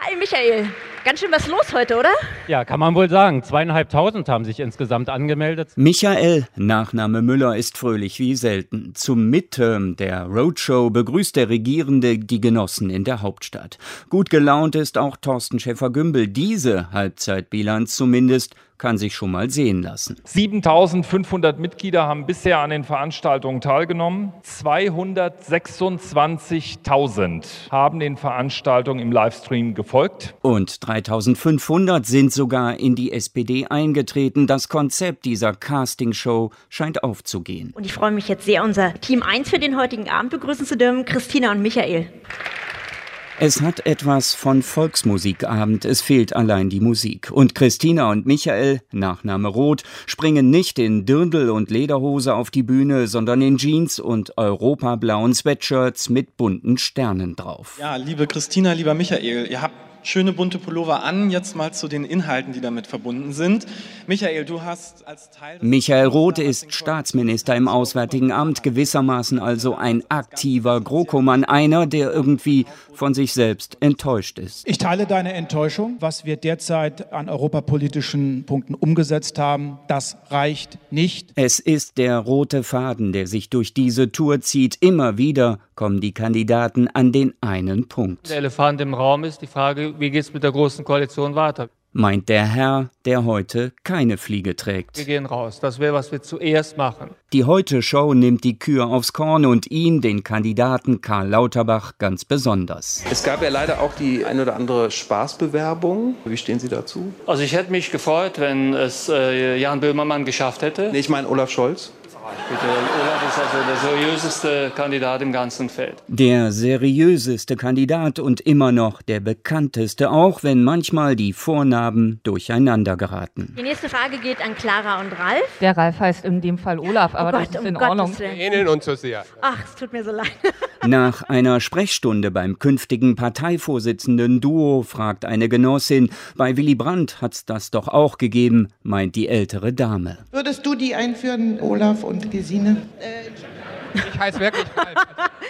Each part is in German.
Hi Michael, ganz schön was los heute, oder? Ja, kann man wohl sagen. 2.500 haben sich insgesamt angemeldet. Michael, Nachname Müller, ist fröhlich wie selten. Zum Midterm der Roadshow begrüßt der Regierende die Genossen in der Hauptstadt. Gut gelaunt ist auch Thorsten Schäfer-Gümbel. Diese Halbzeitbilanz zumindest kann sich schon mal sehen lassen. 7.500 Mitglieder haben bisher an den Veranstaltungen teilgenommen. 226.000 haben den Veranstaltungen im Livestream gefolgt. Und 3.500 sind sogar in die SPD eingetreten. Das Konzept dieser Castingshow scheint aufzugehen. Und ich freue mich jetzt sehr, unser Team 1 für den heutigen Abend begrüßen zu dürfen, Christina und Michael. Es hat etwas von Volksmusikabend, es fehlt allein die Musik. Und Christina und Michael, Nachname Roth, springen nicht in Dirndl und Lederhose auf die Bühne, sondern in Jeans und europablauen Sweatshirts mit bunten Sternen drauf. Ja, liebe Christina, lieber Michael, ihr habt schöne bunte Pullover an. Jetzt mal zu den Inhalten, die damit verbunden sind. Michael, du hast als Teil... Michael Roth ist Staatsminister im Auswärtigen Amt, gewissermaßen also ein aktiver GroKo-Mann, einer, der irgendwie von sich selbst enttäuscht ist. Ich teile deine Enttäuschung. Was wir derzeit an europapolitischen Punkten umgesetzt haben, das reicht nicht. Es ist der rote Faden, der sich durch diese Tour zieht. Immer wieder kommen die Kandidaten an den einen Punkt. Der Elefant im Raum ist die Frage, wie geht es mit der Großen Koalition weiter? Meint der Herr, der heute keine Fliege trägt. Wir gehen raus. Das wäre, was wir zuerst machen. Die Heute-Show nimmt die Kür aufs Korn und ihn, den Kandidaten Karl Lauterbach, ganz besonders. Es gab ja leider auch die ein oder andere Spaßbewerbung. Wie stehen Sie dazu? Also ich hätte mich gefreut, wenn es Jan Böhmermann geschafft hätte. Nee, ich meine Olaf Scholz. Bitte, Olaf ist also der seriöseste Kandidat im ganzen Feld. Der seriöseste Kandidat und immer noch der bekannteste, auch wenn manchmal die Vornamen durcheinander geraten. Die nächste Frage geht an Clara und Ralf. Der Ralf heißt in dem Fall Olaf, aber das ist in Ordnung. Wir ähneln uns so sehr. Ach, es tut mir so leid. Nach einer Sprechstunde beim künftigen Parteivorsitzenden-Duo fragt eine Genossin, bei Willy Brandt hat's das doch auch gegeben, meint die ältere Dame. Würdest du die einführen, Olaf und Gesine? Ich heiße wirklich Ralf.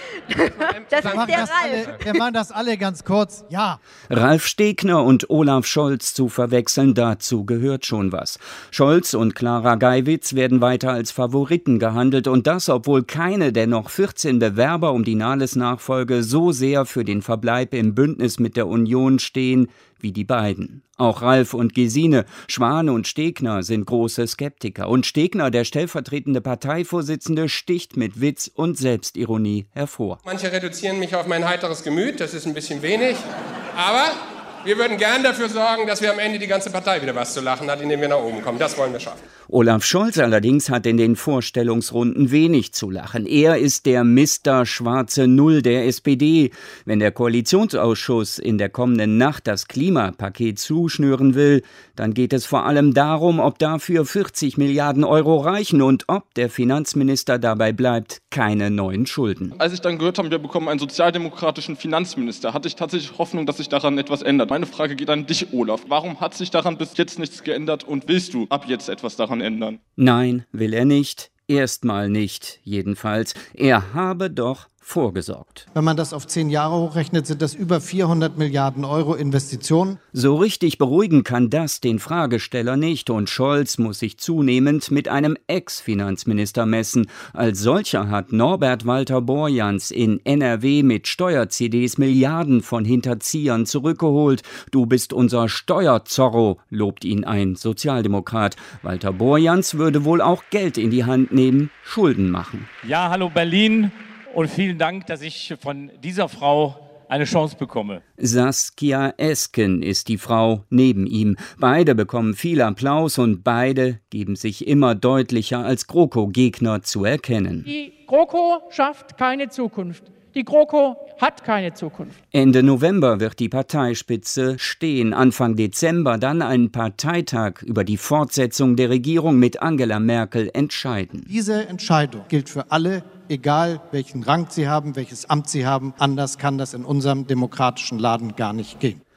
Das ist der Ralf. Wir machen das alle ganz kurz. Ja. Ralf Stegner und Olaf Scholz zu verwechseln, dazu gehört schon was. Scholz und Clara Geiwitz werden weiter als Favoriten gehandelt und das, obwohl keine der noch 14 Bewerber um die Nahles-Nachfolge so sehr für den Verbleib im Bündnis mit der Union stehen wie die beiden. Auch Ralf und Gesine, Schwan und Stegner sind große Skeptiker. Und Stegner, der stellvertretende Parteivorsitzende, sticht mit Witz und Selbstironie hervor. Manche reduzieren mich auf mein heiteres Gemüt, das ist ein bisschen wenig, aber wir würden gern dafür sorgen, dass wir am Ende die ganze Partei wieder was zu lachen hat, indem wir nach oben kommen. Das wollen wir schaffen. Olaf Scholz allerdings hat in den Vorstellungsrunden wenig zu lachen. Er ist der Mr. Schwarze Null der SPD. Wenn der Koalitionsausschuss in der kommenden Nacht das Klimapaket zuschnüren will, dann geht es vor allem darum, ob dafür 40 Milliarden Euro reichen und ob der Finanzminister dabei bleibt, keine neuen Schulden. Als ich dann gehört habe, wir bekommen einen sozialdemokratischen Finanzminister, hatte ich tatsächlich Hoffnung, dass sich daran etwas ändert. Meine Frage geht an dich, Olaf. Warum hat sich daran bis jetzt nichts geändert und willst du ab jetzt etwas daran ändern? Nein, will er nicht. Erstmal nicht, jedenfalls. Er habe doch vorgesorgt. Wenn man das auf 10 Jahre hochrechnet, sind das über 400 Milliarden Euro Investitionen. So richtig beruhigen kann das den Fragesteller nicht und Scholz muss sich zunehmend mit einem Ex-Finanzminister messen. Als solcher hat Norbert Walter Borjans in NRW mit Steuer-CDs Milliarden von Hinterziehern zurückgeholt. Du bist unser Steuerzorro, lobt ihn ein Sozialdemokrat. Walter Borjans würde wohl auch Geld in die Hand nehmen, Schulden machen. Ja, hallo Berlin. Und vielen Dank, dass ich von dieser Frau eine Chance bekomme. Saskia Esken ist die Frau neben ihm. Beide bekommen viel Applaus und beide geben sich immer deutlicher als GroKo-Gegner zu erkennen. Die GroKo schafft keine Zukunft. Die GroKo hat keine Zukunft. Ende November wird die Parteispitze stehen. Anfang Dezember dann ein Parteitag über die Fortsetzung der Regierung mit Angela Merkel entscheiden. Diese Entscheidung gilt für alle, egal welchen Rang sie haben, welches Amt sie haben. Anders kann das in unserem demokratischen Laden gar nicht gehen.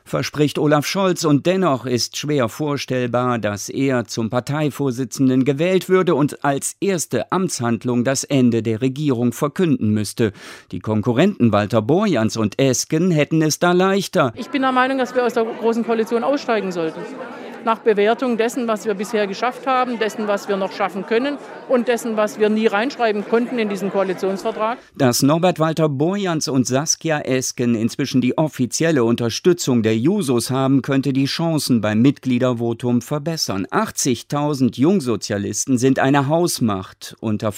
verspricht Olaf Scholz, und dennoch ist schwer vorstellbar, dass er zum Parteivorsitzenden gewählt würde und als erste Amtshandlung das Ende der Regierung verkünden müsste. Die Konkurrenten Walter Borjans und Esken hätten es da leichter. Ich bin der Meinung, dass wir aus der Großen Koalition aussteigen sollten. Nach Bewertung dessen, was wir bisher geschafft haben, dessen, was wir noch schaffen können und dessen, was wir nie reinschreiben konnten in diesen Koalitionsvertrag. Dass Norbert Walter Borjans und Saskia Esken inzwischen die offizielle Unterstützung der Jusos haben, könnte die Chancen beim Mitgliedervotum verbessern. 80.000 Jungsozialisten sind eine Hausmacht unter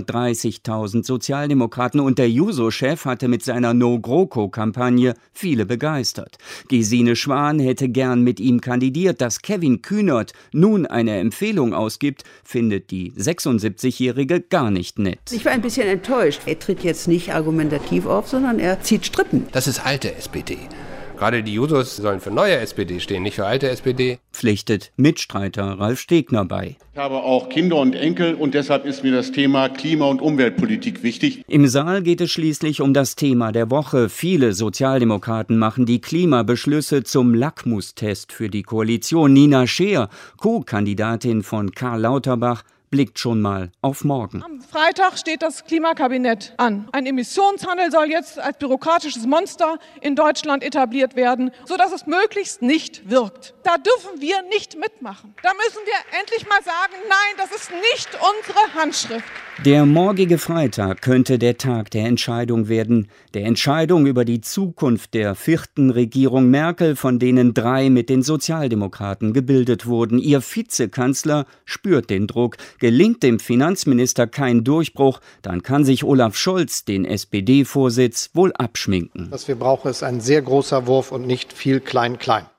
430.000 Sozialdemokraten, und der Juso-Chef hatte mit seiner No-GroKo-Kampagne viele begeistert. Gesine Schwan hätte gern mit ihm kandidiert. Dass Kevin Kühnert nun eine Empfehlung ausgibt, findet die 76-Jährige gar nicht nett. Ich war ein bisschen enttäuscht. Er tritt jetzt nicht argumentativ auf, sondern er zieht Strippen. Das ist alte SPD. Gerade die Jusos sollen für neue SPD stehen, nicht für alte SPD. Pflichtet Mitstreiter Ralf Stegner bei. Ich habe auch Kinder und Enkel, und deshalb ist mir das Thema Klima- und Umweltpolitik wichtig. Im Saal geht es schließlich um das Thema der Woche. Viele Sozialdemokraten machen die Klimabeschlüsse zum Lackmustest für die Koalition. Nina Scheer, Co-Kandidatin von Karl Lauterbach, blickt schon mal auf morgen. Am Freitag steht das Klimakabinett an. Ein Emissionshandel soll jetzt als bürokratisches Monster in Deutschland etabliert werden, sodass es möglichst nicht wirkt. Da dürfen wir nicht mitmachen. Da müssen wir endlich mal sagen, nein, das ist nicht unsere Handschrift. Der morgige Freitag könnte der Tag der Entscheidung werden. Der Entscheidung über die Zukunft der 4. Regierung Merkel, von denen 3 mit den Sozialdemokraten gebildet wurden. Ihr Vizekanzler spürt den Druck. Gelingt dem Finanzminister kein Durchbruch, dann kann sich Olaf Scholz den SPD-Vorsitz wohl abschminken. Was wir brauchen, ist ein sehr großer Wurf und nicht viel Klein-Klein.